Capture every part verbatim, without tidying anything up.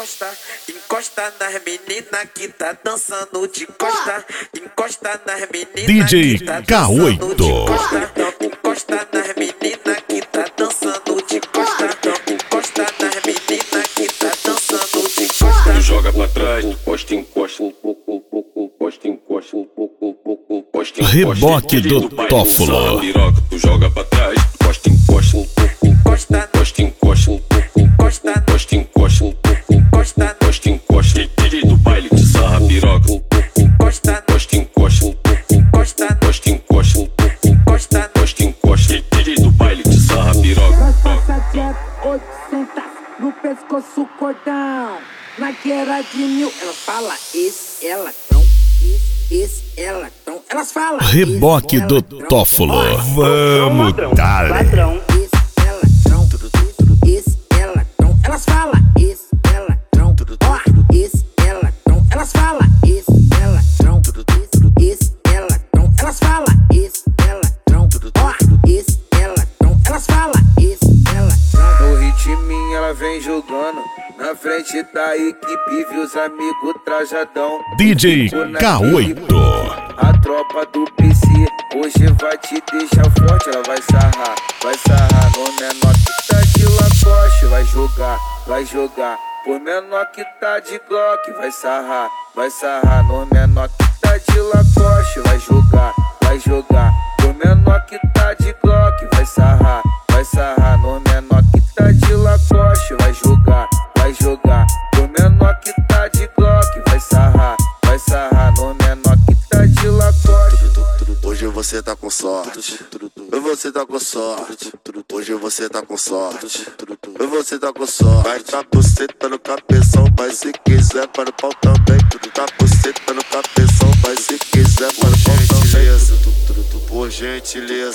encosta, encosta nas meninas que tá dançando de costa, encosta nas meninas D J que tá K oito. dançando de costa, encosta nas meninas que tá dançando de costa, encosta nas meninas que tá dançando de costa. Tu joga pra trás, encosta, encosta, encosta, encosta, encosta. Reboque do Tófolo. Tu joga pra trás, encosta, encosta, encosta, encosta, encosta, encosta, encosta, encosta, encosta, encosta, encosta. Do baile de sarra piroca, encosta, encosta, encosta, encosta, encosta, encosta, encosta, encosta, encosta. Do baile de sarra piroca. Nós passa de oitocentos no pescoço cordão. Na guerra de mil, elas falam esse, ela tão, esse, esse, ela tão. Elas falam Reboque esse, do ela tão. Tófolo. Vamos, Dale. ladrão. Esse, ela tão, esse, ela tão. Elas falam esse, ela tão. Ó, esse, ela tão. Elas falam esse, ela tão. Esse, ela tão. Elas falam esse, ela tão. Ó, esse, ela tão. Elas falam esse, ela tão. No ritminho ela vem jogando na frente da equipe, viu os amigos trajadão. D J K oito. A tropa do P C hoje vai te deixar forte. Ela vai sarrar, vai sarrar no menor que tá de Lacoste. Vai jogar, vai jogar por menor que tá de Glock. Vai sarrar, vai sarrar no menor que tá de Lacoste. Vai jogar, vai jogar por menor que tá de Glock. Vai sarrar, vai sarrar no menor que tá de Lacoste. Vai jogar, vai jogar por menor que tá de Glock. Vai sarrar, vai sarrar no menor que tá de Lacoste. Hoje você tá com sorte, hoje você tá com sorte, hoje você tá com sorte, hoje você tá com sorte. Vai tá buceta no cabeção, mas se quiser para o pau também. Tá buceta no cabeção, mas se quiser para o pau também. Por gentileza,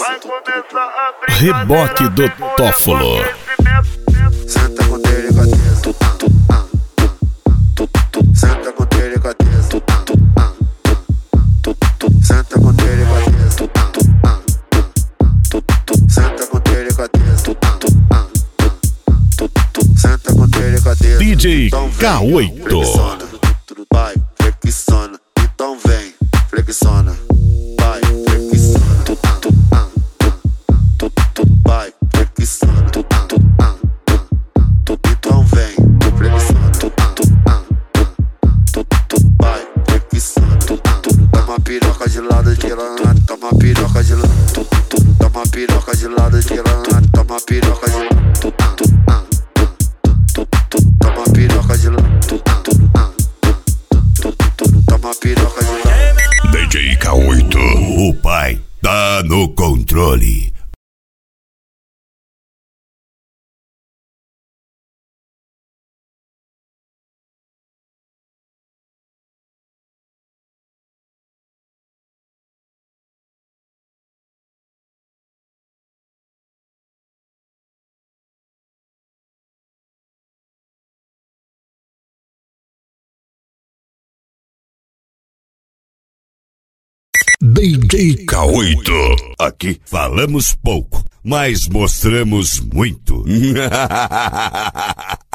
Reboque do Tófolo. senta com delicadeza, senta com delicadeza, senta com delicadeza, senta com delicadeza, senta com delicadeza. D J Então vem, K oito. flexiona, vai, flexiona, então vem, flexiona, vai, flexiona, vai, flexiona, então vem, flexiona, vai, flexiona, toma piroca de lado de lá, toma piroca de lado, toma piroca de lado de lá, toma piroca de lado, toma piroca de lado, toma piroca de lado. D J K oito. O pai tá no controle. D J K oito. Aqui falamos pouco, mas mostramos muito.